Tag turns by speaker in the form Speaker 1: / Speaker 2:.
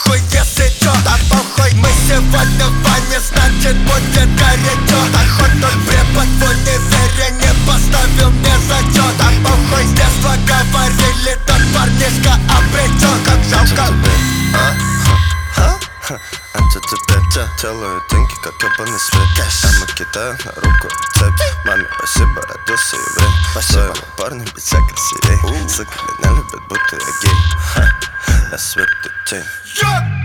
Speaker 1: похуй, если чё, да похуй. Мы сегодня в бане, значит будет горячо. Да хоть тот препод в универе не поставил мне зачет. Да похуй, с детства говорили, тот парнишка обречен. Как жалко.
Speaker 2: Это тебе делаю деньги, как ебаный свет. Мама кидаю на руку цепь. Маме спасибо, родился еврей. Своего парня ведь вся красивей. Сука меня любит, будто я гей. Я свет и тень.